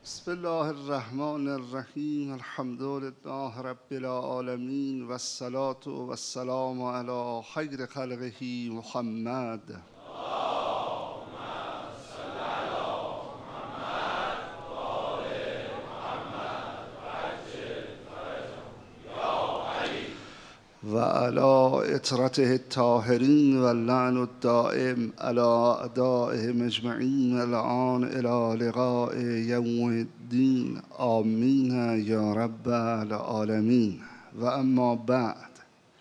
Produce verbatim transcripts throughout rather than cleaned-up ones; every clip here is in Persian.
بسم الله الرحمن الرحیم. الحمد لله رب العالمین و الصلاة و السلام علی خیر خلقه محمد. و علی اطرته الطاهرین و اللعن الدائم علی اعدائهم اجمعین الان الی لقاء یوم الدین. آمین یا رب العالمین. و اما بعد،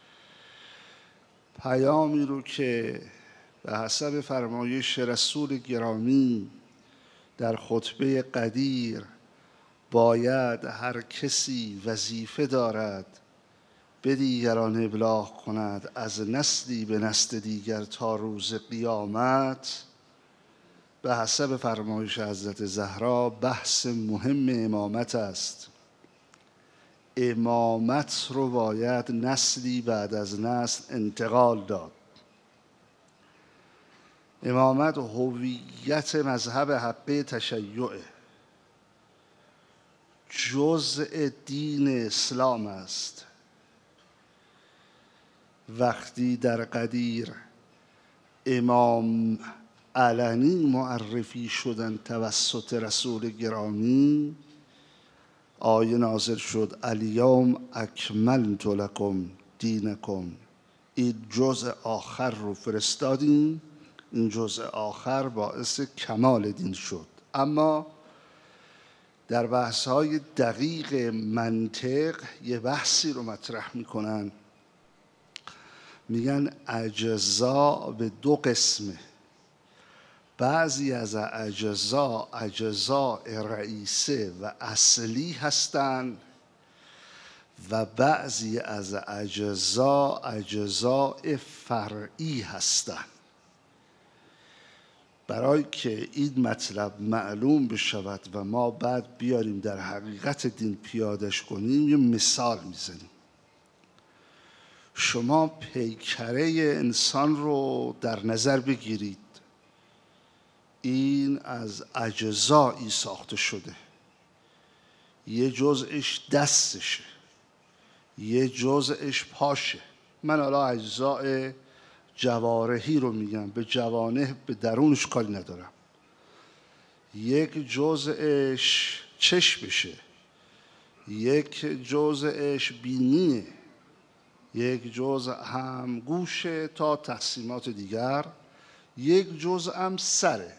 پیامی رو که به حسب فرمایش رسول گرامی در خطبه قدیر باید هر کسی وظیفه دارد به دیگران ابلاغ کند از نسلی به نسل دیگر تا روز قیامت، به حسب فرمایش حضرت زهرا بحث مهم امامت است. امامت رو باید نسلی بعد از نسل انتقال داد. امامت هویت مذهب حقه تشیعه، جزء دین اسلام است. وقتی در قدیر امام علنی معرفی شدن توسط رسول گرامی، آیه نازل شد الیوم اکملت لکم دینکم. این جزء آخر رو فرستادیم، این جزء آخر باعث کمال دین شد. اما در بحث‌های دقیق منطق یه بحثی رو مطرح میکنن، میگن اجزا به دو قسمه. بعضی از اجزا اجزا رئیسه و اصلی هستند و بعضی از اجزا اجزا فرعی هستند. برای که این مطلب معلوم بشود و ما بعد بیاریم در حقیقت دین پیادش کنیم، یه مثال میزنیم. شما پیکره انسان رو در نظر بگیرید. این از اجزایی ساخته شده. یه جزءش دستشه، یه جزءش پاشه. من حالا اجزای جوارحی رو میگم، به جوانح به درونش کاری ندارم. یک جزءش چشمشه، یک جزءش بینیه، یک جزء هم گوشه تا تقسیمات دیگر، یک جزء هم سره.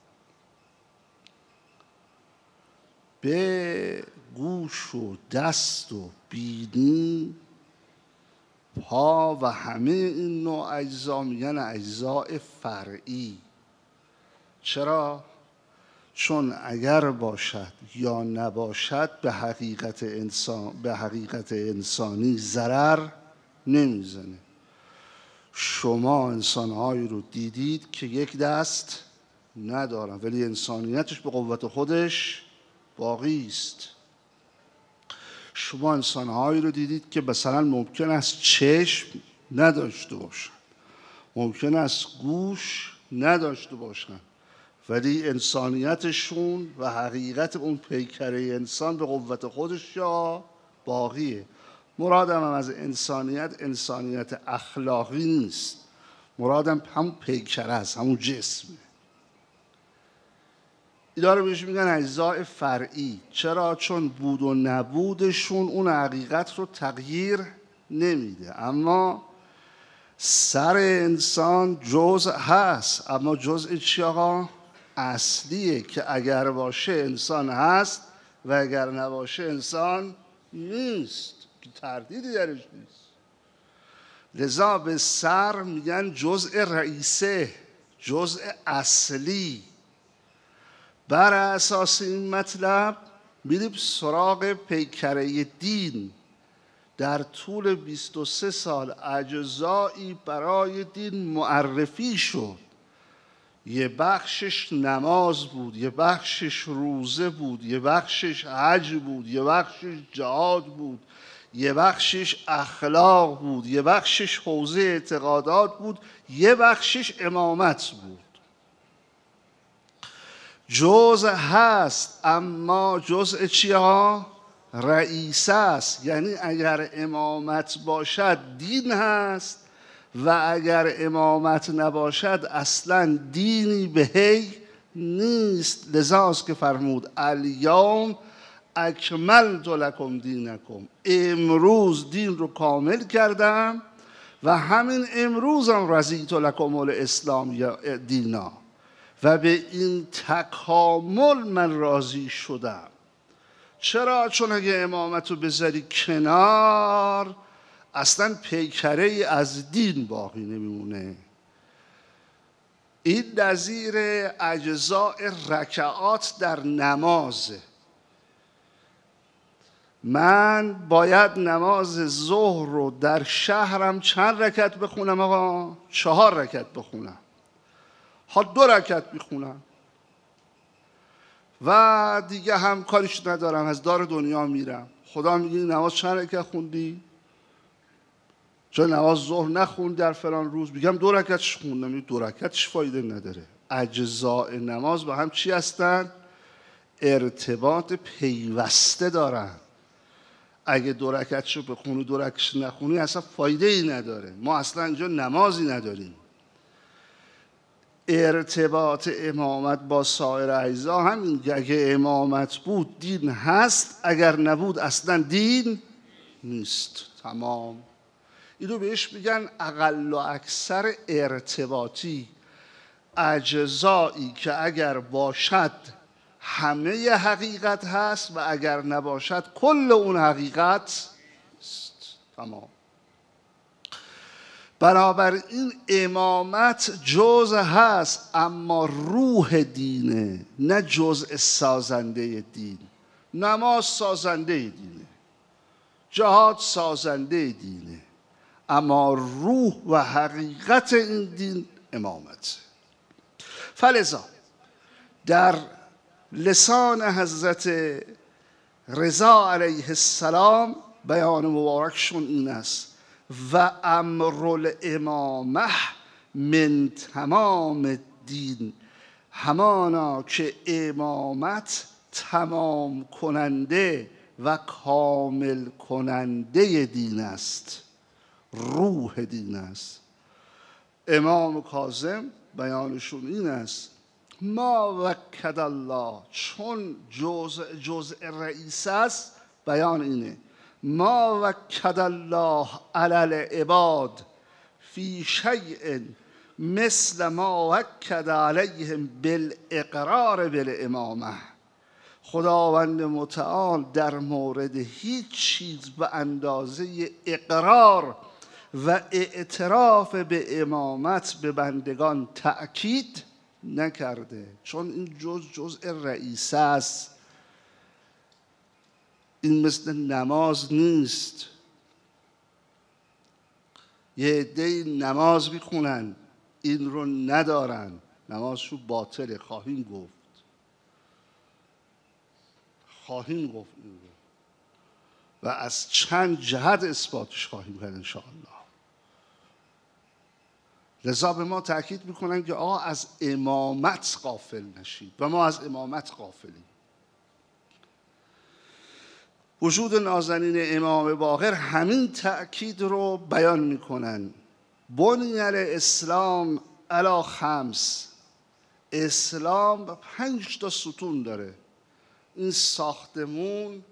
به گوش و دست و بینی، پا و همه این نوع اجزا میگن اجزاء فرعی. چرا؟ چون اگر باشد یا نباشد به حقیقت انسان به حقیقت انسانی ضرر نمیزنه. شما انسانهایی رو دیدید که یک دست ندارن ولی انسانیتش به قوت خودش باقی است. شما انسانهایی رو دیدید که مثلا ممکن است چشم نداشته باشن، ممکن است گوش نداشته باشن، ولی انسانیتشون و حقیقت اون پیکره انسان به قوت خودش یا باقیه. مرادم هم از انسانیت انسانیت اخلاقی نیست، مرادم همون پیکره است، همون جسمه. اینا رو بهش میگن اجزاء فرعی. چرا؟ چون بود و نبودشون اون حقیقت رو تغییر نمیده. اما سر انسان جزء هست، اما جزء چی آقا؟ اصلیه که اگر باشه انسان هست و اگر نباشه انسان نیست، تردیدی درش نیست. لذا به سر میگن جزء رئیسه، جزء اصلی. بر اساس این مطلب میریم سراغ پیکره دین. در طول بیست و سه سال اجزایی برای دین معرفی شد. یه بخشش نماز بود، یه بخشش روزه بود، یه بخشش حج بود، یه بخشش جهاد بود، یه بخشش اخلاق بود، یه بخشش حوزه اعتقادات بود، یه بخشش امامت بود. جزء هست اما جزء چیا؟ رئیس است. یعنی اگر امامت باشد دین هست و اگر امامت نباشد اصلا دینی بهی نیست. لذاست که فرمود الیوم اکملت لکم دینکم، امروز دین رو کامل کردم و همین امروزم رضیت لکم الاسلام دینا، و به این تکامل من راضی شدم. چرا؟ چون اگه امامت رو بذاری کنار اصلا پیکره ای از دین باقی نمیمونه. این نظیر اجزاء رکعات در نمازه. من باید نماز ظهر رو در شهرم چند رکعت بخونم آقا؟ چهار رکعت بخونم. ها دو رکعت میخونم و دیگه هم کاریش ندارم، از دار دنیا میرم. خدا میگه نماز چند رکعت خوندی؟ چون نماز ظهر نخوند در فلان روز، میگم دو رکعتش خوندم. دو رکعتش فایده نداره. اجزاء نماز با هم چی هستن؟ ارتباط پیوسته دارن. اگه دو رکعتشو بخونی دو رکعتش نخونی اصلا فایده ای نداره. ما اصلا اینجا نمازی نداریم. ارتباط امامت با سایر اجزا همین، اگه امامت بود دین هست، اگر نبود اصلا دین نیست. تمام. اینو بهش میگن اقل و اکثر ارتباطی، اجزایی که اگر باشد همه حقیقت هست و اگر نباشد کل اون حقیقت است. تمام. بنابراین امامت جزء هست اما روح دینه، نه جزء سازنده دین. نماز سازنده دینه، جهاد سازنده دینه، اما روح و حقیقت این دین امامت. فلذا در لسان حضرت رضا علیه السلام بیان مبارکشون این است و امر الامامه من تمام الدین، همانا که امامت تمام کننده و کامل کننده دین است، روح دین است. امام کاظم بیانشون این است ما وکد الله، چون جزء جزء رئیس است بیان اینه ما وکد الله علی العباد فی شیء مثل ما وکد علیهم بالاقرار بالامامه. خداوند متعال در مورد هیچ چیز به اندازه اقرار و اعتراف به امامت به بندگان تأکید نکرده، چون این جز جزء رئیس است. این مثل نماز نیست. یه عده نماز میخونن این رو ندارن، نمازشو باطله. خواهیم گفت خواهیم گفت این رو و از چند جهت اثباتش خواهیم کرد انشاءالله. لذا به ما تأکید میکنن که آقا از امامت غافل نشید و ما از امامت غافلیم. وجود نازنین امام باقر همین تأکید رو بیان میکنن. بنی الاسلام علی خمس، اسلام پنج تا ستون داره. این ساختمون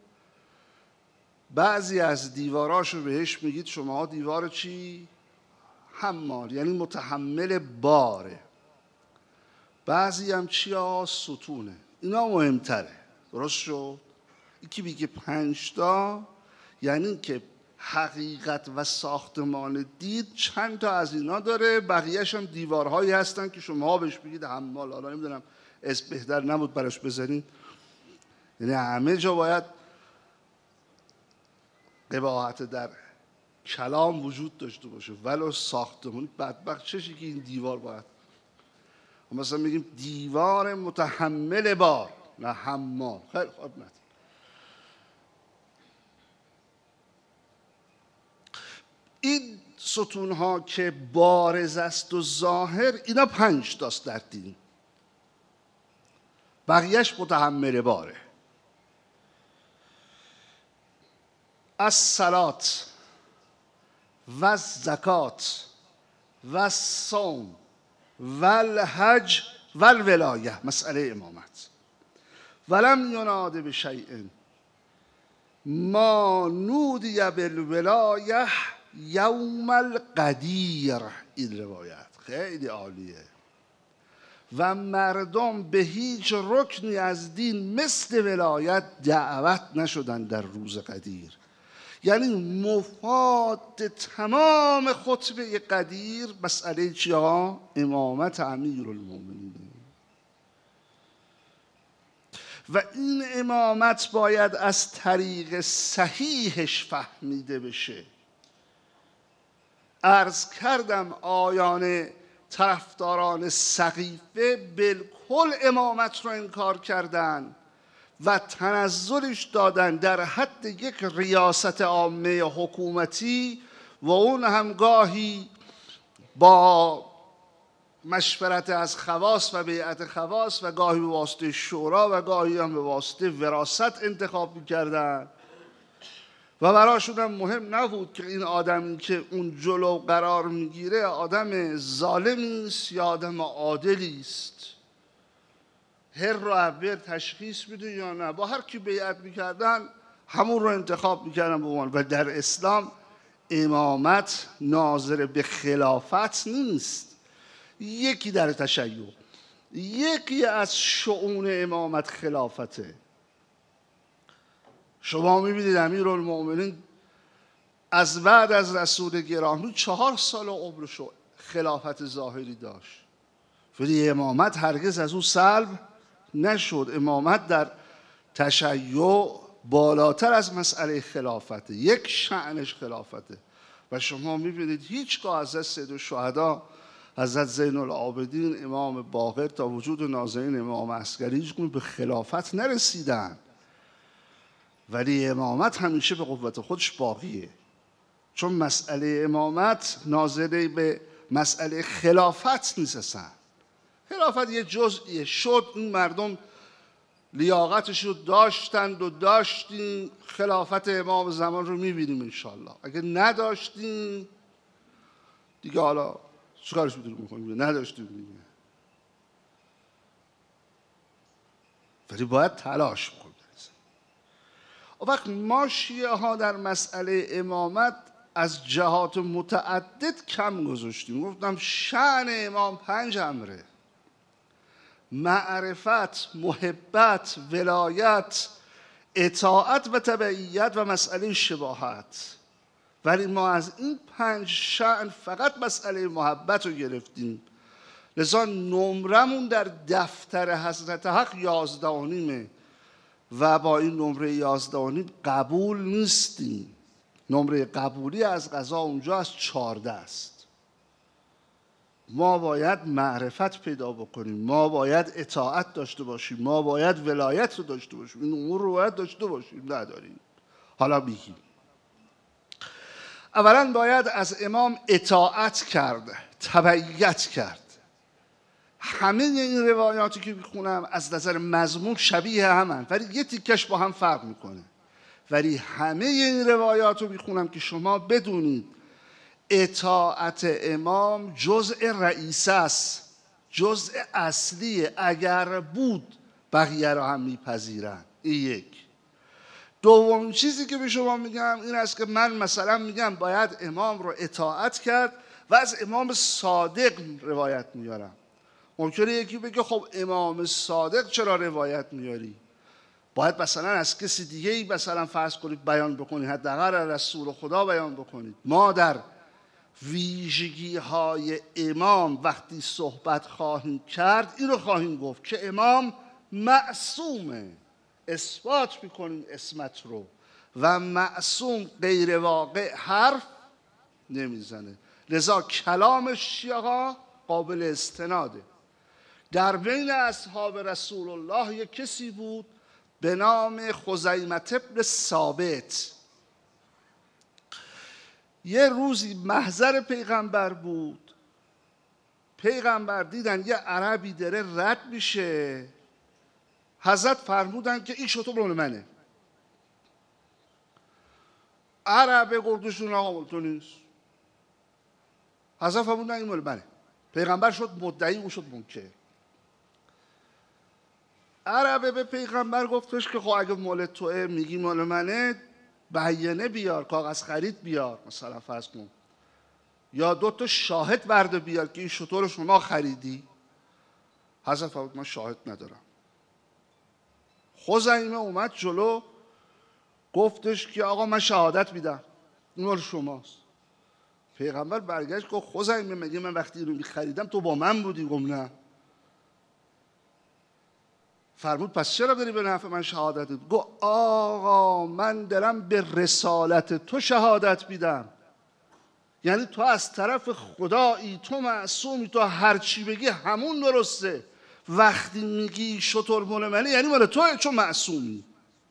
بعضی از دیواراشو بهش میگید شما دیوار چی؟ حمال، یعنی متحمل باره. بعضی هم چی ها؟ ستونه. اینا مهمتره. درست شد؟ یکی بگه پنج تا یعنی که حقیقت و ساختمان دید چند تا از اینا داره، بقیهش هم دیوارهایی هستن که شما بهش بگید حمال. حالا نمیدونم اسم بهتر نبود براش بزنید. یعنی همه جا باید قباحت در کلام وجود داشته باشه، ولو ساختمون بدبخت چشی که این دیوار باید مثلا میگیم دیوار متحمل بار، نه حمال. خیلی خوب. نه این ستون ها که بارز است و ظاهر، اینا پنج تاست در دین. بقیهش متحمل باره. از صلات و زکات و صوم و الحج و الولایه، مسئله امامت. ولم یناد بشیء ما نودی بالولایه یوم القدیر. این روایت خیلی عالیه. و مردم به هیچ رکنی از دین مثل ولایت دعوت نشدن در روز قدیر. یعنی مفاد تمام خطبه قدیر مسئله چیا؟ امامت امیرالمومنین. و این امامت باید از طریق صحیحش فهمیده بشه. عرض کردم آیان طرفداران سقیفه بالکل امامت رو انکار کردن و تنزلش دادن در حد یک ریاست عامه حکومتی و اون هم گاهی با مشورت از خواص و بیعت خواص و گاهی به واسطه شورا و گاهی هم به واسطه وراثت انتخاب می‌کردن و براشون هم مهم نبود که این آدمی که اون جلو قرار میگیره آدم ظالمی است یا آدم عادلی است، هر رو عبر تشخیص میده یا نه. با هر کی بیعت میکردن همون رو انتخاب میکردن به عنوان. و در اسلام امامت ناظر به خلافت نیست. یکی در تشیع، یکی از شؤون امامت خلافته. شما میبینید امیرالمومنین از بعد از رسول گرامی چهار سال عمرشو خلافت ظاهری داشت، ولی امامت هرگز از او سلب نشد. امامت در تشیع بالاتر از مسئله خلافته، یک شأنش خلافته. و شما میبینید هیچگاه از سید الشهدا حضرت زین العابدین امام باقر تا وجود نازنین امام عسکری هیچ به خلافت نرسیدن، ولی امامت همیشه به قوت خودش باقیه. چون مسئله امامت ناظره به مسئله خلافت نیست اصلا. خلافت یه جزئیه. شد این مردم لیاقتش رو داشتند و داشتیم، خلافت امام زمان رو میبینیم انشالله. اگه نداشتیم دیگه حالا چیکارش میتونیم؟ نداشتیم دیگه. ولی باید تلاش کنیم. و وقت ما شیعه ها در مسئله امامت از جهات متعدد کم گذاشتیم. گفتم شأن امام پنج امره: معرفت، محبت، ولایت، اطاعت و تبعیت و مسئله شباهت. ولی ما از این پنج شأن فقط مسئله محبت رو گرفتیم. لذا نمرمون در دفتر حضرت حق یازده و نیمه و با این نمره یازده و نیم قبول نیستیم. نمره قبولی از قضا اونجا از چارده است. ما باید معرفت پیدا بکنیم، ما باید اطاعت داشته باشیم، ما باید ولایت رو داشته باشیم. این امور رو باید داشته باشیم، نداریم. حالا میگیم اولا باید از امام اطاعت کرد، تبعیت کرد. همه این روایاتی که میخونم از نظر مضمون شبیه همن، ولی یه تیکش با هم فرق میکنه. ولی همه این روایات رو میخونم که شما بدونید اطاعت امام جزء رئیسه است، جزء اصلیه. اگر بود بقیه رو هم میپذیرن. این یک. دوم چیزی که به شما میگم این است که من مثلا میگم باید امام رو اطاعت کرد و از امام صادق روایت میارم. ممکنه یکی بگه خب امام صادق چرا روایت میاری؟ باید مثلا از کسی دیگه ای مثلا فرض کنید بیان بکنید، حداقل رسول خدا بیان بکنید. ما در ویژگی های امام وقتی صحبت خواهیم کرد این رو خواهیم گفت که امام معصومه، اثبات میکنیم اسمت رو، و معصوم غیر واقع حرف نمیزنه. لذا کلام شیعه قابل استناده. در بین اصحاب رسول الله یک کسی بود به نام خزیمة ابن ثابت. یه روزی محضر پیغمبر بود. پیغمبر دیدن یه عربی داره رد میشه، حضرت فرمودن که این شطور مال منه. عربه گردشون آقا مال تو نیست. حضرت فرمودن این مال منه. پیغمبر شد مدعی، اون شد منکر. عربه به پیغمبر گفتش که خب اگه مال توه میگی مال منه، بیانیه بیار، کاغذ خرید بیار، مثلا فرض کن، یا دو تا شاهد برده بیار که این شطور شما خریدی. حضرت فرمود من شاهد ندارم. خزیمه اومد جلو گفتش که آقا من شهادت میدم این مال شماست. پیغمبر برگشت گفت خزیمه مگه من وقتی اینو میخریدم تو با من بودی؟ گفت نه. فرمود پس چرا داری به نفع من شهادت میدی؟ گفت آقا من دارم به رسالت تو شهادت میدم. یعنی تو از طرف خدایی، تو معصومی، تو هر چی بگی همون درسته. وقتی میگی شطور مال منه یعنی مال تو، چون معصومی.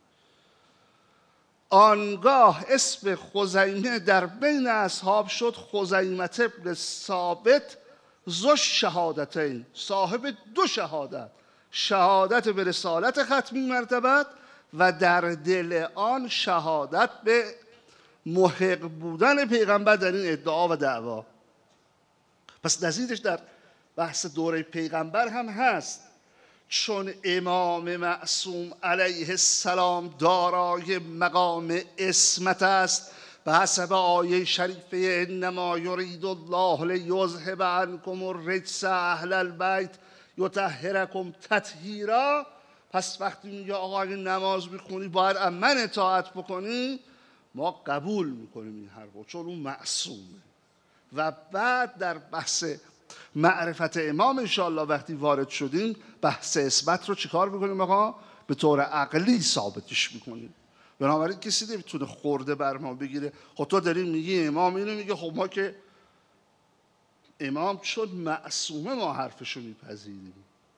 آنگاه اسم خزیمه در بین اصحاب شد خزیمه ابن ثابت ذو شهادتین، صاحب دو شهادت، شهادت به رسالت ختمی مرتبت و در دل آن شهادت به محق بودن پیغمبر در این ادعا و دعوا. پس نظیرش در بحث دوره پیغمبر هم هست، چون امام معصوم علیه السلام دارای مقام عصمت است به حسب آیه شریفه انما یرید الله لیذهب عنکم الرجس اهل البیت یطهرکم تطهیرا. پس وقتی میگه آقا اگه نماز میخونی باید از من اطاعت بکنی، ما قبول میکنیم این حرفو، چون اون معصومه. و بعد در بحث معرفت امام انشاءالله وقتی وارد شدیم بحث اثبات رو چیکار میکنیم آقا؟ به طور عقلی ثابتش میکنیم. بنابراین کسی نمیتونه خورده بر ما بگیره خب تو داری میگی امام اینو میگه، خب ما که امام چون معصومه ما حرفشو میپذیریم.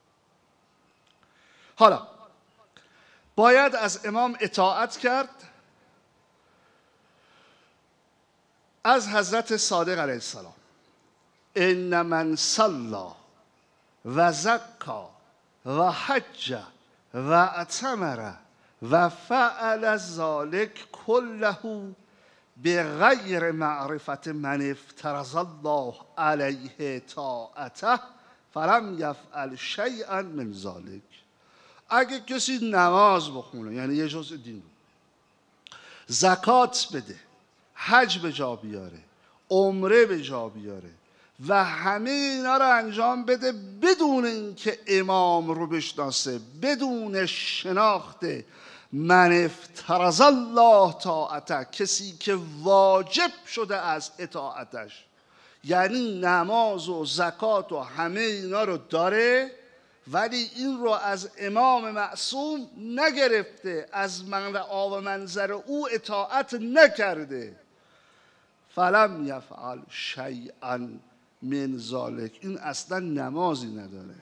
حالا باید از امام اطاعت کرد. از حضرت صادق علیه السلام ان من صلی و زکا و حج و اعتمر و فعل ذلک کله به غیر معرفت من افترض الله علیه طاعته فلم یفعل شیئا من ذلک. اگه کسی نماز بخونه یعنی یه جزء دین، زکات بده، حج به جا بیاره، عمره به جا بیاره و همه اینا رو انجام بده بدون اینکه امام رو بشناسه، بدون شناخت من افترض الله طاعته، کسی که واجب شده از اطاعتش، یعنی نماز و زکات و همه اینا رو داره ولی این رو از امام معصوم نگرفته، از منبع و منظر او اطاعت نکرده. فلم یفعل شیئا من ذلک، این اصلا نمازی نداره.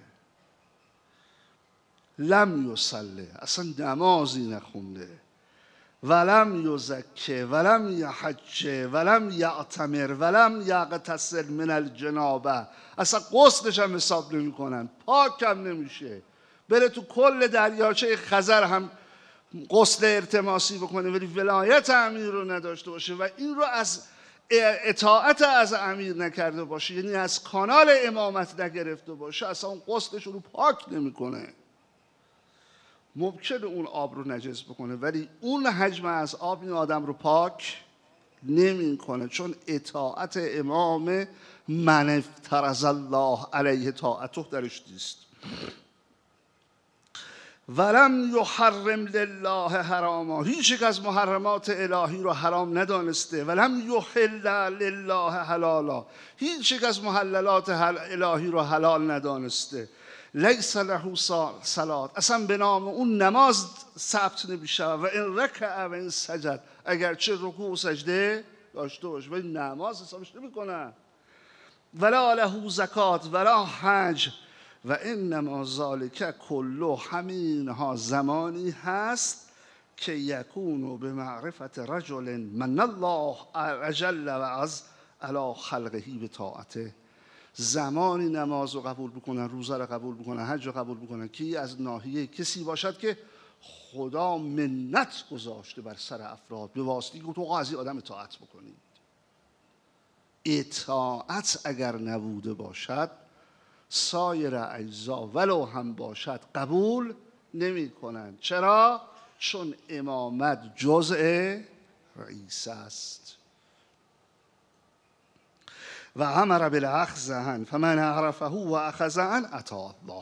لم یصلی، اصلا نمازی نخونده. ولم یزکه ولم یحج ولم یعتمر ولم یغتسل من الجنابه، اصلا غسلش هم حساب نمی کنن، پاک هم نمیشه. بره تو کل دریاچه خزر هم غسل ارتماسی بکنه ولی ولایت امیر رو نداشته باشه و این رو از اطاعت از امیر نکرده باشه، یعنی از کانال امامت نگرفته باشه، اصلا اون غسلش رو پاک نمیکنه. ممکنه اون آب رو نجس بکنه ولی اون حجم از آب این آدم رو پاک نمیکنه، چون اطاعت امام من افترض الله علیه طاعته درش نیست. ولم یحرم لله حراما، هیچ یک از محرمات الهی رو حرام ندانسته. ولم یحل لله حلالا، هیچ یک از محللات الهی رو حلال ندانسته. لیس له صلات، اصلا به نام اون نماز ثبت نمیشه و این رکع و این سجد، اگرچه رکوع و سجده داشته باشه ولی نماز حسابش نمیکنه. ولا له زکات ولا حج و انما ذالک کله، همینها زمانی هست که یکونو به معرفت رجل من الله اجل و از علی خلقه به طاعته، زمانی نماز رو قبول بکنن، روزه رو قبول بکنن، حج رو قبول بکنن که از ناحیه کسی باشد که خدا منت گذاشته بر سر افراد به واسطه که تو از این آدم اطاعت بکنید. اطاعت اگر نبوده باشد سایر اجزا ولو هم باشد قبول نمی کنند. چرا؟ چون امامت جزء رئیس است. و امر بالاخذ عنه فمن عرفه و اخذ عنه اطاع الله.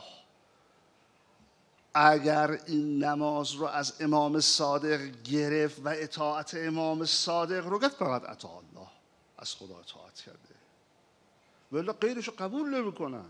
اگر این نماز رو از امام صادق گرفت و اطاعت امام صادق رو گرفت فقط اطاع الله، از خدا اطاعت کرده، ولی غیرش رو قبول نمی‌کنن.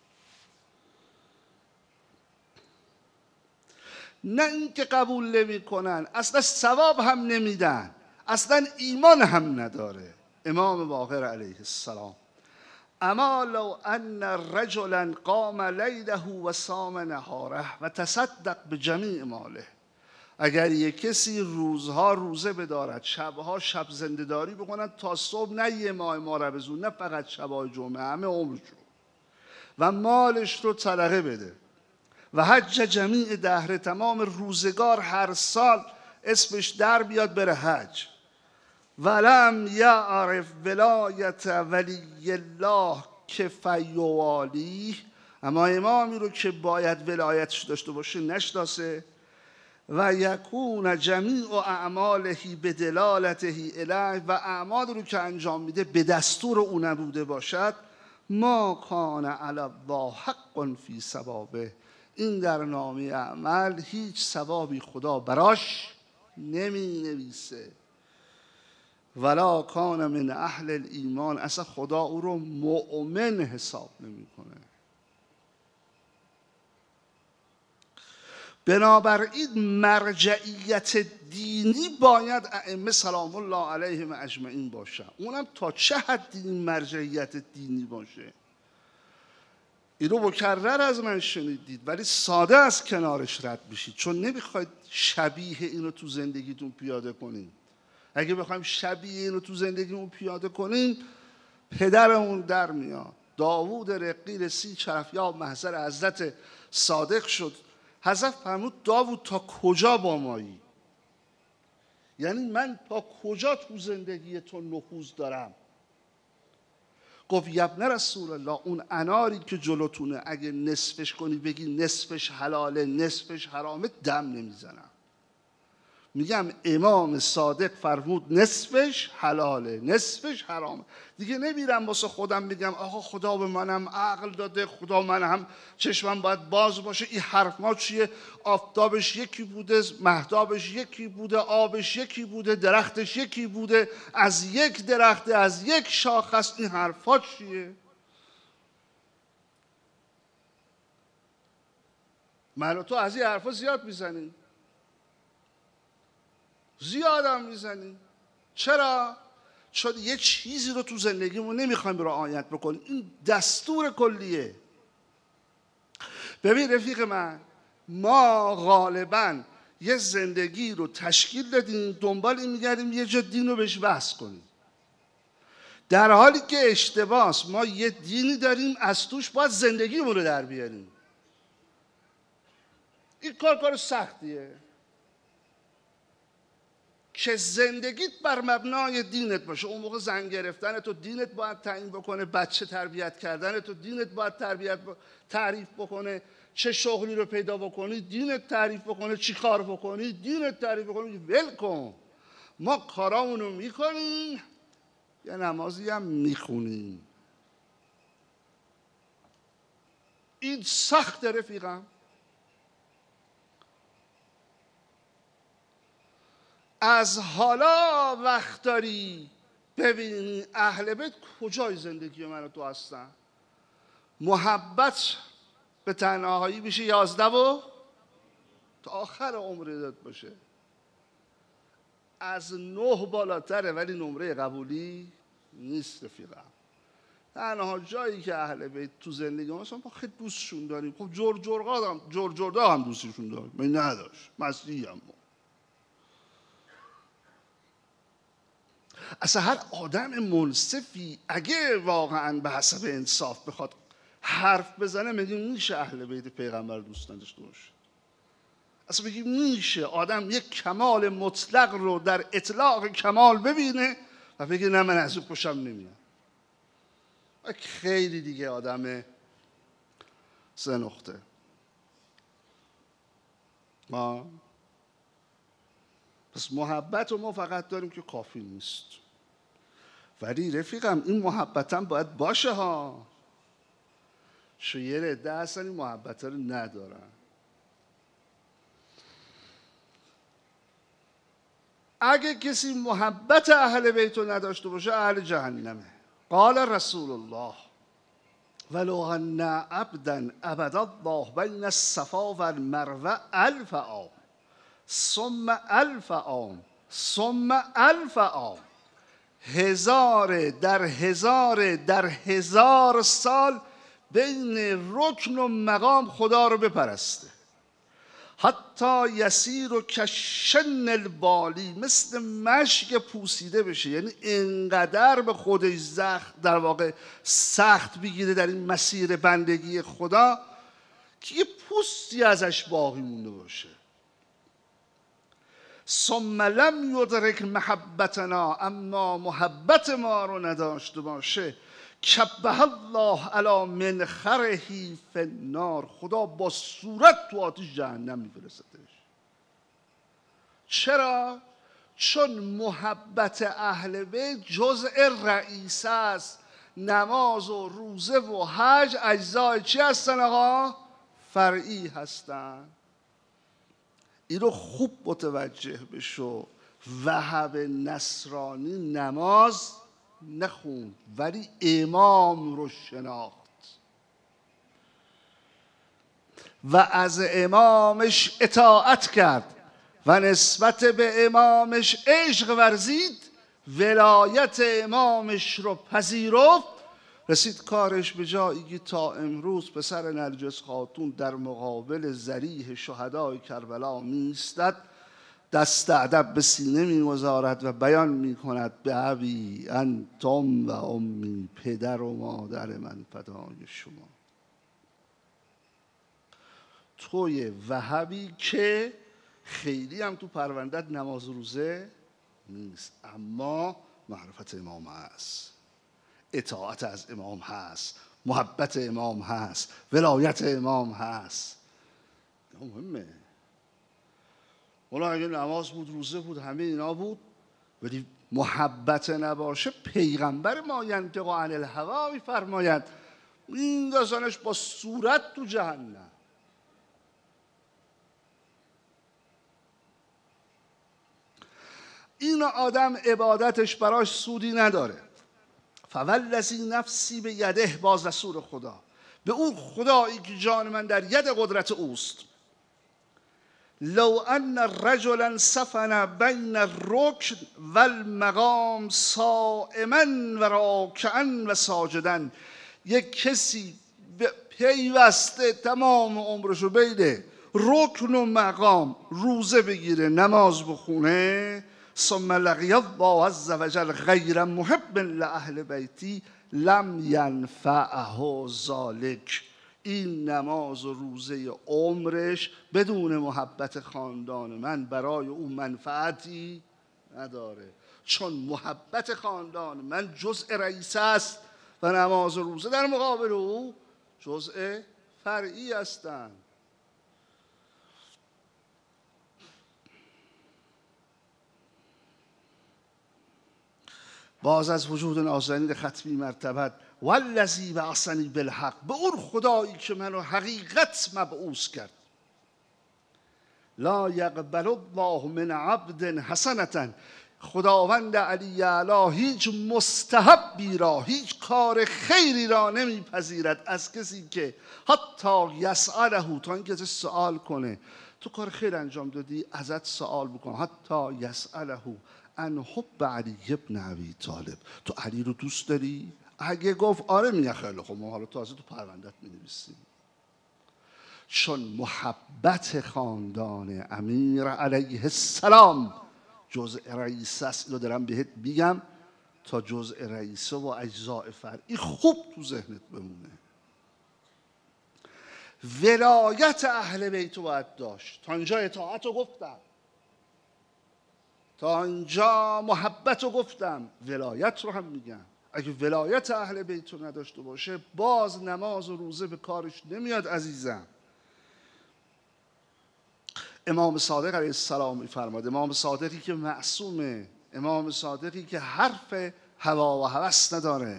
نه اینکه قبول نمی‌کنن، اصلا ثواب هم نمیدن، اصلا ایمان هم نداره. امام باقر علیه السلام: اما لو ان رجلا قام لیله و صام نهاره و تصدق بجمیع ماله. اگر یک کسی روزها روزه بدارد، شبها شب زنده‌داری بکند تا صبح، نه یه ماه ما رو بزون، نه فقط شبای جمعه، همه عمرشو، و مالش رو صدقه بده و حج جمیع دهر، تمام روزگار هر سال اسمش در بیاد بره حج، ولم یعرف ولایت ولی الله که فیوالی، اما امامی رو که باید ولایتش داشته باشه نشناسه، و یکون جمیع اعماله بدلالته الیه، و اعمال رو که انجام میده به دستور او نبوده باشد، ما کان علی الله حق فی ثوابه، این در نامه عمل هیچ ثوابی خدا براش نمی نویسه. ولا کان من اهل الایمان، اصلا خدا او رو مؤمن حساب نمیکنه. بنابراین مرجعیت دینی باید ائمه سلام الله علیهم اجمعین باشه. اونم تا چه حدی این مرجعیت دینی باشه؟ اینو مکرر از من شنیدید، ولی ساده از کنارش رد بشید، چون نمیخواید شبیه اینو تو زندگیتون پیاده کنید. اگه بخوایم شبیه اینو تو زندگیمون پیاده کنیم، پدرمون در میاد. داوود رقی رسید شرفیاب محضر حضرت صادق شد. حضرت فرمود داوود تا کجا با مایی؟ یعنی من تا کجا تو زندگی تو نفوذ دارم؟ گفت یبن رسول الله، اون اناری که جلوتونه اگه نصفش کنی بگی نصفش حلاله نصفش حرامه، دم نمیزنم. میگم امام صادق فرمود نصفش حلاله نصفش حرامه، دیگه نمیرم واسه خودم میگم آقا خدا به منم عقل داده، خدا من هم چشمم باید باز باشه، این حرف ما چیه؟ آفتابش یکی بوده، مهتابش یکی بوده، آبش یکی بوده، درختش یکی بوده، از یک درخته، از یک شاخ است، این حرفا چیه؟ من و تو از این حرفا زیاد میزنیم، زیادم میزنیم. چرا؟ چون یه چیزی رو تو زندگیمون نمیخوایم رعایت بکنیم. این دستور کلیه. ببین رفیق من، ما غالبا یه زندگی رو تشکیل دادیم، دنبال این میگردیم یه جا دین رو بهش وصل کنیم، در حالی که اشتباهه. ما یه دینی داریم، از توش باید زندگیمون رو در بیاریم. این کار کار سختیه که زندگیت بر مبنای دینت باشه. اون موقع زن گرفتن تو دینت باید تعیین بکنه، بچه تربیت کردن تو دینت باید تربیت ب... تعریف بکنه، چه شغلی رو پیدا بکنی دینت تعریف بکنه، چی کار بکنی دینت تعریف بکنه. ول کن، ما کارامون رو میکنیم، یه نمازی هم میخونیم. این سخت رفیقم. از حالا وقت داری ببینی اهل بیت کجای زندگی من و تو هستن. محبت به تنهایی میشه یازده و تا آخر عمر داد باشه. از نه بالاتره ولی نمره قبولی نیست رفیقم. تنها جایی که اهل بیت تو زندگی مثلا ما خیلی دوستشون داریم. خب جور جورقا هم جور جوردا هم دوستشون داریم. من نداشت مسیحی هم. اصلا هر آدم منصفی اگه واقعا به حسب انصاف بخواد حرف بزنه میگه میشه اهل بیت پیغمبر دوست نداشته باشه. اصلا بگی میشه آدم یک کمال مطلق رو در اطلاق کمال ببینه و بگه نه من از اون خوشم نمیاد. خیلی دیگه آدم سه نقطه. ما پس محبت رو ما فقط داریم که کافی نیست، ولی رفیقم این محبت هم باید باشه ها. چون یه عده اصلا این محبت رو ندارن. اگه کسی محبت اهل بیت رو نداشته باشه اهل جهنمه. قال رسول الله ولو ان عبدا عبد الله بین الصفا و المروه الف عام ثم الف عام ثم الف عام، هزار در هزار در هزار سال بین رکن و مقام خدا رو بپرسته، حتی یسیر و کشن البالی، مثل مشک پوسیده بشه، یعنی انقدر به خودش زخم در واقع سخت بگیره در این مسیر بندگی خدا که یه پوستی ازش باقی مونده باشه. ثم لم یدرک محبتنا، اما محبت ما رو نداشته باشه، کبه الله علی منخره فی النار، خدا با صورت تو آتش جهنم میفرستش. چرا؟ چون محبت اهل بیت جزء رئیسه است. نماز و روزه و حج اجزای چی هستن آقا؟ فرعی هستن. این رو خوب متوجه بشو. وهب نصرانی نماز نخوند ولی امام رو شناخت و از امامش اطاعت کرد و نسبت به امامش عشق ورزید، ولایت امامش رو پذیرفت، رسید کارش به جایی که تا امروز پسر نرجس خاتون در مقابل ذریح شهدای کربلا میستد، دست ادب به سینه میگذارد و بیان میکند به ابی انتم و امی، پدر و مادر من فدای شما. توی وهبی که خیلی هم تو پروندت نماز روزه نیست، اما معرفت امام هست، اطاعت از امام هست، محبت امام هست، ولایت امام هست. مهمه. اونا اگه نماز بود، روزه بود، همه اینا بود، ولی محبت نباشه، پیغمبر ما ینطق عن الهوا میفرماید میندازنش با صورت تو جهنم. این آدم عبادتش براش سودی نداره. فوالذی نفسی به یده، باز رسول خدا، به اون خدایی که جان من در ید قدرت اوست، لو ان رجلا سفن بین الرکن و المقام صائما و راکعا و ساجدا، یک کسی پیوسته تمام عمرشو بین رکن و مقام روزه بگیره، نماز بخونه، ثم لقی الله عز وجل غیر محب لاهل بیتی لم ینفعه ذلک، این نماز و روزه عمرش بدون محبت خاندان من برای اون منفعتی نداره، چون محبت خاندان من جزء رئیسه است و نماز و روزه در مقابل او جزء فرعی هستند. باز از وجود نازنین ختمی مرتبت، والذی بعثنی بالحق، به اون خدایی که منو حقیقت مبعوث کرد، لا یقبل الله من عبد حسنة، خداوند علی اعلی هیچ مستحبی را، هیچ کار خیری را نمیپذیرد از کسی که حتی یسأله، تا اینکه ازش سوال کنه، تو کار خیر انجام دادی ازت سوال بکن، حتی یسأله ان حب علی ابن ابی طالب، تو علی رو دوست داری؟ اگه گفت آره میگه خیلی خب، ما حالا تازه تو پروندت می‌نویسیم. چون محبت خاندان امیر علیه السلام جزء رئیس است. اینو دارم بهت میگم تا جزء رئیسه و اجزاء فرعی خوب تو ذهنت بمونه. ولایت اهل بیت رو باید داشت. تا اینجا اطاعت رو گفتم، تا اینجا محبت رو گفتم، ولایت رو هم میگم. اگه ولایت اهل بیت رو نداشته باشه باز نماز و روزه به کارش نمیاد عزیزم. امام صادق علیه السلام میفرماد، امام صادقی که معصومه، امام صادقی که حرف هوا و هوس نداره،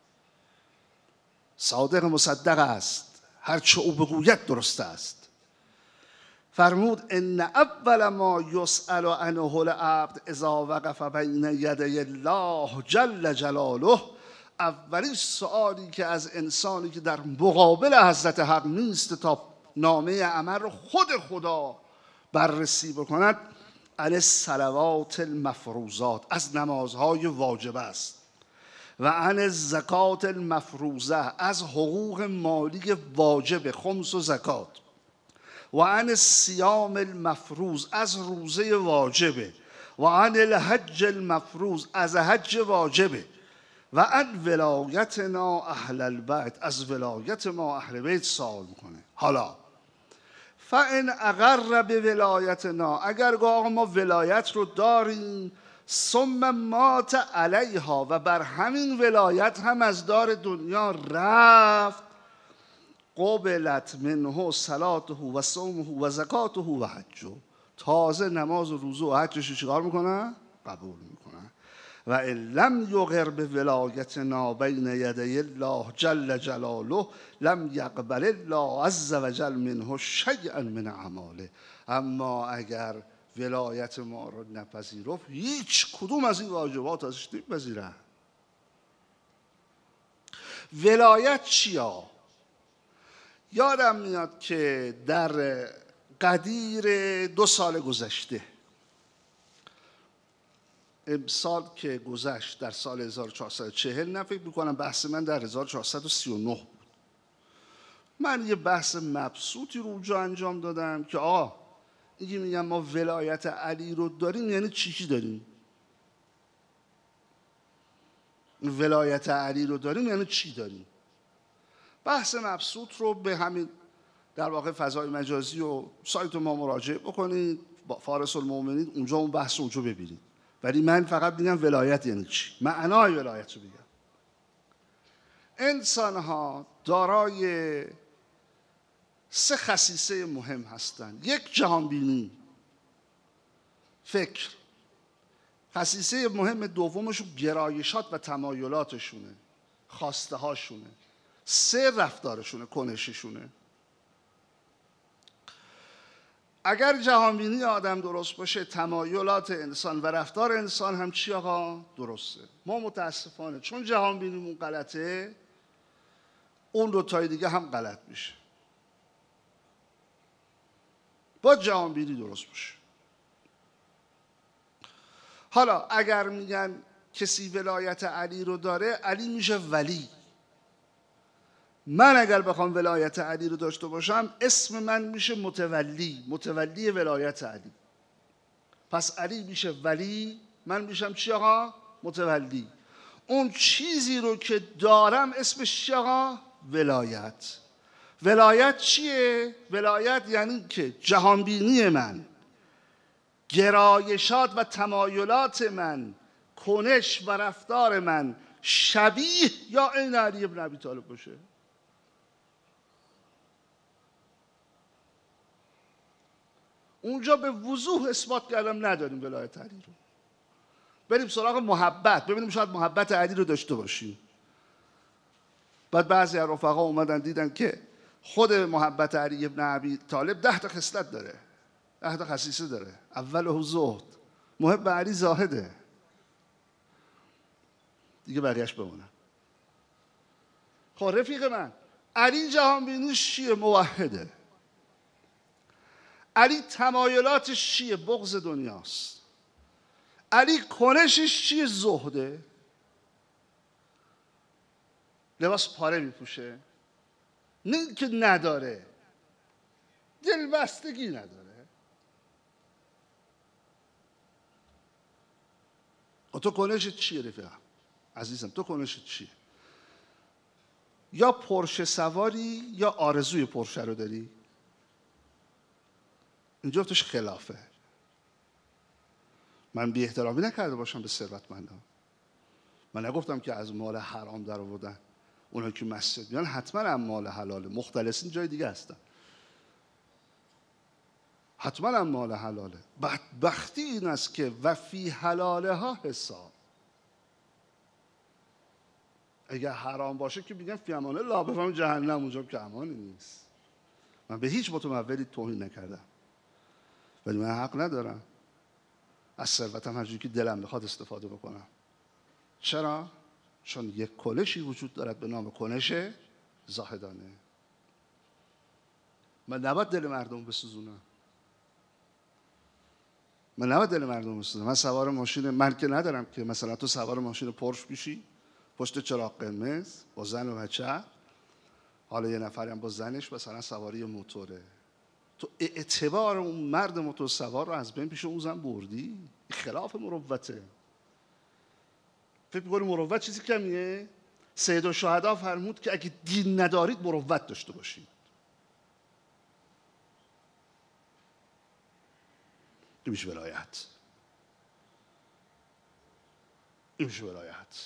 صادق مصدق است، هرچه او بگوید درست است، فرمود ان اول ما یسأل عنه العبد اذا وقف بین یدی الله جل جلاله، اولین سوالی که از انسانی که در مقابل حضرت حق نیست تا نامه عمل رو خود خدا بررسی بکند، عن الصلوات المفروضات، از نمازهای واجب است، و عن الزکات المفروضه، از حقوق مالی واجب خمس و زکات، و عن الصیام المفروض، از روزه واجبه، و عن الحج المفروض، از حج واجبه، و عن ولایتنا اهل البیت، از ولایت ما اهل بیت سوال میکنه. حالا فان اقر به ولایتنا، اگر گاه ما ولایت رو داریم، ثم مات علیها، و بر همین ولایت هم از دار دنیا رفت، قبلت منه صلاته و صومه و زکاته و حجه، تازه نماز و روزه و حجش رو چیکار میکنن؟ قبول میکنن. و ان لم یقر به ولایتنا بین یدی الله جل جلاله لم یقبل الله عز وجل منه شیئا من اعماله، اما اگر ولایت ما رو نپذیرفت هیچ کدوم از این واجبات ازش نمیپذیرن. ولایت چیا؟ یادم میاد که در قدیر دو سال گذشته، امسال که گذشت در سال هزار و چهارصد و چهل، نه فکر میکنم بحث من در هزار و چهارصد و سی و نه بود، من یه بحث مبسوطی رو اونجا انجام دادم که آقا اینکه میگم ما ولایت علی رو داریم یعنی چی چی داریم؟ ولایت علی رو داریم یعنی چی داریم؟ بحث مبسوط رو به همین در واقع فضای مجازی و سایت ما مراجعه بکنید، با فارس المؤمنین اونجا اون بحث اونجا ببینید. ولی من فقط میگم ولایت یعنی چی، معنای ولایت رو بگم. انسان ها دارای سه خصیصه مهم هستند. یک، جهانبینی، فکر. خصیصه مهم دومشون گرایشات و تمایلاتشونه، خواسته هاشونه. سه، رفتارشونه، کنششونه. اگر جهانبینی آدم درست باشه، تمایلات انسان و رفتار انسان هم چی آقا؟ درسته. ما متاسفانه چون جهانبینیمون غلطه، اون دو تای دیگه هم غلط میشه. با جهانبینی درست باشه. حالا اگر میگن کسی ولایت علی رو داره، علی میشه ولی. من اگر بخوام ولایت علی رو داشته باشم، اسم من میشه متولی، متولی ولایت علی. پس علی میشه ولی، من میشم چی آقا؟ متولی. اون چیزی رو که دارم اسمش چی آقا؟ ولایت. ولایت چیه؟ ولایت یعنی که جهانبینی من، گرایشات و تمایلات من، کنش و رفتار من شبیه یا عین علی ابن ابی طالب باشه. اونجا به وضوح اثبات کردم نداریم ولایت علی رو. بریم سراغ محبت، ببینیم شاید محبت علی رو داشته باشیم. بعد بعضی از رفقا اومدن دیدن که خود محبت علی ابن ابی طالب ده تا خصلت داره، ده تا خصیصه داره. اول زهد، محب علی زاهده، دیگه بقیهش بمونن. خب رفیق من، علی جهانبینیش چیه؟ موحده. علی تمایلاتش چیه؟ بغض دنیاست. علی کنشش چیه؟ زهده. لباس پاره میپوشه، نه که نداره، دلبستگی نداره. و تو کنشت چیه رفیقم؟ عزیزم تو کنشت چیه؟ یا پرشه سواری یا آرزوی پرشه رو داری. اینجا توش خلافه. من بی احترامی نکرده باشم به ثروتمندان. من نگفتم که از مال حرام در آوردن. اونها که مسجد میان حتما هم مال حلاله. مختلسین جای دیگه هستن. حتما هم مال حلاله. بدبختی این است که و فی حلاله ها حساب. اگر حرام باشه که میگن فی امان الله، بفهم جهنم، اونجا که امانی نیست. من به هیچ متمولی توهین نکردم، ولی من حق ندارم از ثروتم هر جوری که دلم بخواد استفاده بکنم. چرا؟ چون یک کنشی وجود دارد به نام کنش زاهدانه. من نباید دل مردم بسوزونم. من نباید دل مردم بسوزونم. من سوار ماشین، من که ندارم که مثلا تو سوار ماشین پرش بشی پشت چراغ قرمز با زن و بچه، حالا یه نفری هم با زنش مثلا سواری موتوره، تو اعتبار اون مرد موتور سوار رو از بین پیش اون زن بردی. خلاف مروته. فکر می‌کنی مروت چیزی کمیه؟ سید الشهدا فرمود که اگه دین ندارید مروت داشته باشید. این میشه ولایت. این میشه ولایت.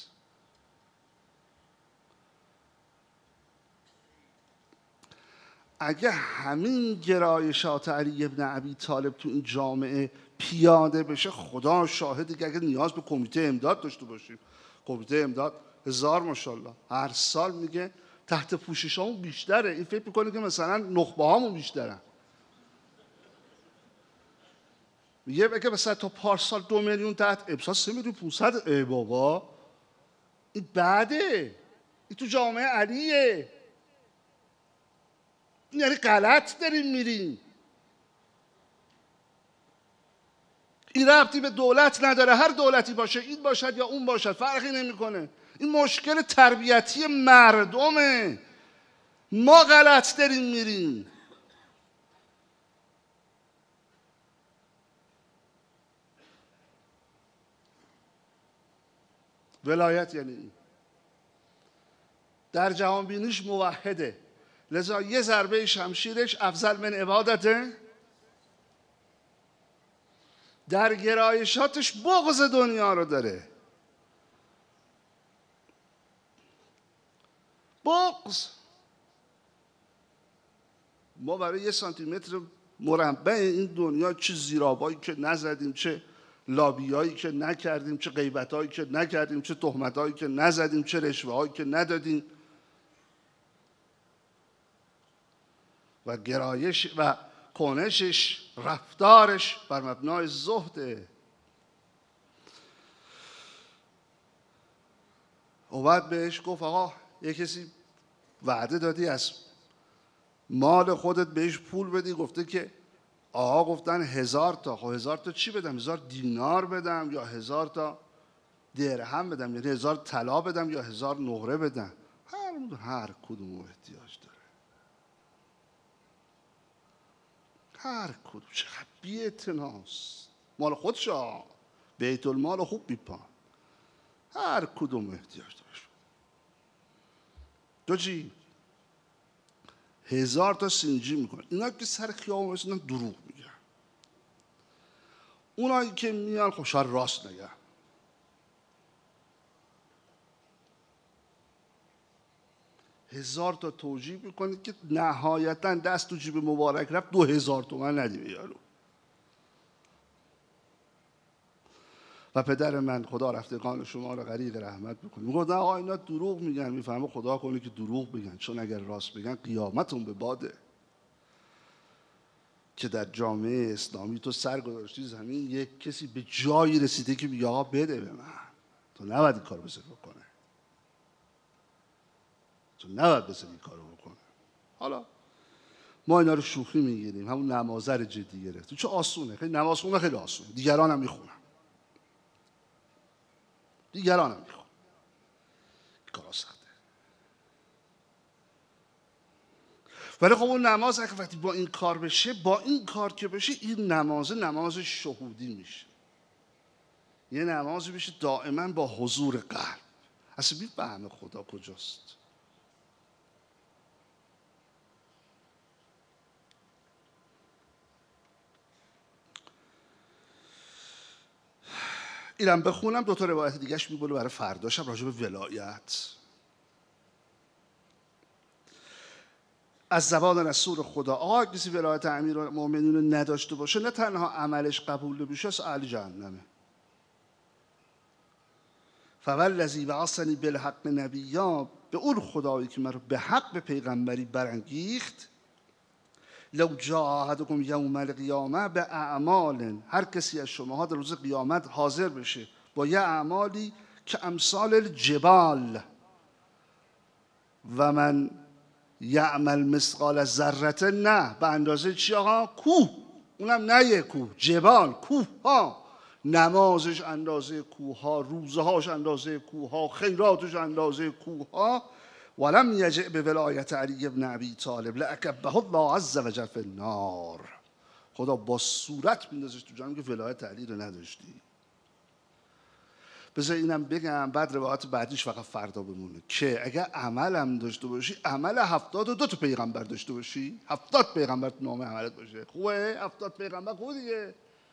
اگه همین گرایشات علی ابن ابی طالب تو این جامعه پیاده بشه، خدا شاهده که اگه نیاز به کمیته امداد داشته باشیم، کمیته امداد هزار ماشاءالله هر سال میگه تحت پوشش همون بیشتره. این فکر میکنه که مثلا نخبه هامون بیشترن. میگه بگه مثلا تا پارسال دو میلیون تحت، امسال سه میلیون پونصد. ای بابا این بعده، این تو جامعه علیه. یعنی غلط داریم میریم. این ربطی به دولت نداره، هر دولتی باشه، این باشد یا اون باشد فرقی نمیکنه. این مشکل تربیتی مردمه. ما غلط داریم میریم. ولایت یعنی این. در جهان بینیش موحده، لذا یه ضربه شمشیرش افضل من عبادته. در گرایشاتش بغض دنیا رو داره. بغض. ما برای یه سانتی متر مربع این دنیا چه زیرابایی که نزدیم، چه لابیایی که نکردیم، چه غیبتایی که نکردیم، چه تهمتایی که نزدیم، چه رشوه‌هایی که ندادیم. و گرایش و کنشش، رفتارش بر مبنای زهده. و بعد بهش گفت آقا یه کسی وعده دادی از مال خودت بهش پول بدی، گفته که آقا گفتن هزار تا. خب هزار تا چی بدم؟ هزار دینار بدم یا هزار تا درهم بدم؟ یعنی هزار طلا بدم یا هزار نقره بدم؟ هر هر کدوم احتیاج داره. هر کدوم. چقدر بی‌اعتناست. مال خودشا بیت المال خوب بیپان. هر کدوم احتیاج داره. تو چی؟ هزار تا سینجی میکنه. اینا که سر خیابون وایسادن دروغ میگن. اونایی که میان خب شاید راست نگن. هزار تا توجیه میکنید که نهایتا دست تو جیب مبارک رفت دو هزار تومن ندی به یارو. و پدر من خدا رفتگان شما رو غریق رحمت بکنه میگه نه آقا اینا دروغ میگن. میفهمه خدا کنه که دروغ بگن، چون اگر راست بگن قیامتون به باده. که در جامعه اسلامی تو سر گذاشتی زمین، یک کسی به جایی رسیده که میگه آقا بده به من، تو نباید این کارو بذاری بکنه، تو نباید بذاری این کارو بکنه. حالا ما اینا رو شوخی میگیریم، همون نمازه رو جدی گرفتیم. چه آسونه، خیلی نماز خونه خیلی آسونه. دیگران هم میخونن، دیگران هم میخونن. کارا سخته. ولی خب اون نماز اگه وقتی با این کار بشه، با این کار که بشه، این نماز نماز شهودی میشه. یه نمازی بشه دائما با حضور قلب. اصلا میفهمه خدا کجاست. اینم بخونم، دو تا روایت دیگهش میبونه برای فرداشم راجع به ولایت. از زبان رسول خدا: آقا کسی ولایت امیرالمؤمنین نداشته باشه، نه تنها عملش قبول نمیشه، از اهل جهنمه. فوالذی بعثنی بالحق نبیا، به اون خدایی که مرا به حق به پیغمبری برانگیخت. لو جاء احدکم یوم القیامه به اعمال، هر کسی از شماها در روز قیامت حاضر بشه با یه اعمالی که امثال الجبال، و من یعمل مثقال ذره، نه به اندازه چی آقا؟ کوه. اونم نه یه کوه، جبال، کوه ها. نمازش اندازه کوه ها، روزهاش اندازه کوه ها، خیراتش اندازه کوه ها. ولم یجئ به ولایت علی بن ابی طالب لأکبه الله عز وجل فی النار. خدا با صورت میندازش تو جهنم که ولایت علی رو نداشتی. بذار اینم بگم، بعد روایت بعدیش فقط فردا بمونه، که اگر عملم داشته باشی، عمل هفتاد و دو تا پیغمبر داشته باشی، هفتاد پیغمبر تو نام عملت باشه، خوبه؟ هفتاد پیغمبر خوبه دیگه.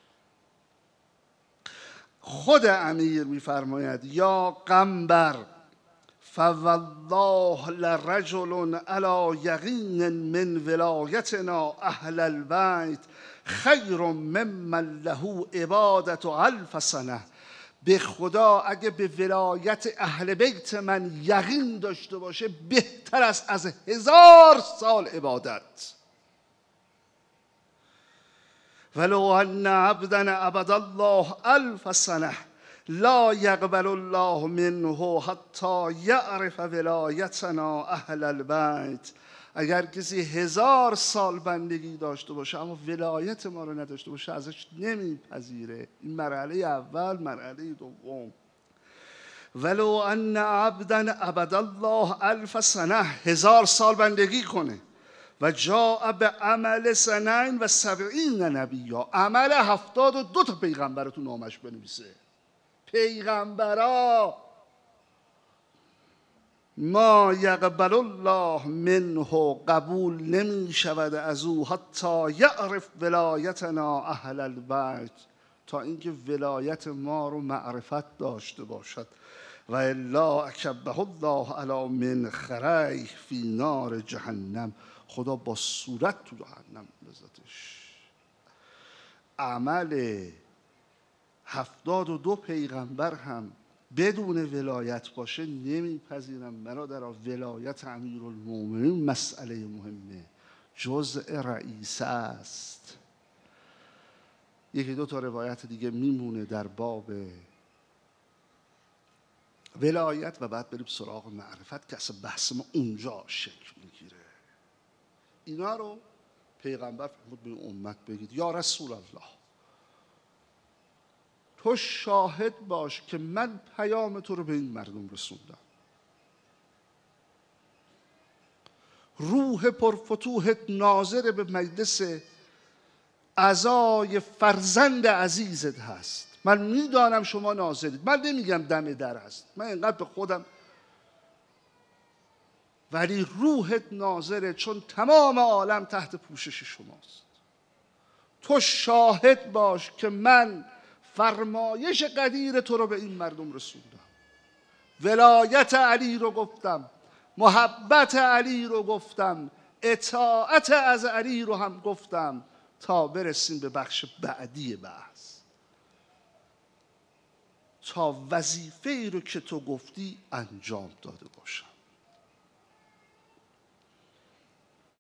خود امیر میفرماید: یا قنبر، فوالله لرجل علی یقین من ولایتنا اهل البیت خیر ممن له عبادت الف سنه. به خدا اگه به ولایت اهل بیت من یقین داشته باشه، بهتر است از هزار سال عبادت. ولو ان عبدا عبد الله الف سنه لا یقبل الله منه حتی یعرف ولایتنا اهل البیت. اگر کسی هزار سال بندگی داشته باشه اما ولایت ما رو نداشته باشه، ازش نمیپذیره. این مرحله اول. مرحله دوم: ولو ان عبدا عبد الله الف سنه، هزار سال بندگی کنه، و جاء به عمل سنین و سبعین نبیا، عمل هفتاد و دو تا پیغمبر تو نامش بنویسه. پیغمبرا ما یقبل الله منه، قبول نمی شود از او، حتی یعرف ولایتنا اهل البیت، تا اینکه ولایت ما رو معرفت داشته باشد. و الا اکبه الله علی من خریه فی نار جهنم. خدا با صورت تو جهنم لذتش. عمل هفتاد و دو پیغمبر هم بدون ولایت باشه نمیپذیرم. برادرها، ولایت امیرالمومنین مسئله مهمه، جزء رئیسه است. یکی دو تا روایت دیگه میمونه در باب ولایت و بعد بریم سراغ معرفت که اصلا بحث ما اونجا شکل میگیره. اینا رو پیغمبر فرمود به امت بگید: یا رسول الله، تو شاهد باش که من پیام تو رو به این مردم رسوندم. روح پرفتوحت ناظر به مجلس عزای فرزند عزیزت هست. من میدانم شما ناظرید، من نمیگم دم در هست، من اینقدر به خودم، ولی روحت ناظره، چون تمام عالم تحت پوشش شماست. تو شاهد باش که من فرمایش قدیر تو رو به این مردم رسوندم. ولایت علی رو گفتم، محبت علی رو گفتم، اطاعت از علی رو هم گفتم، تا برسیم به بخش بعدی بحث، تا وظیفه‌ای رو که تو گفتی انجام داده باشم.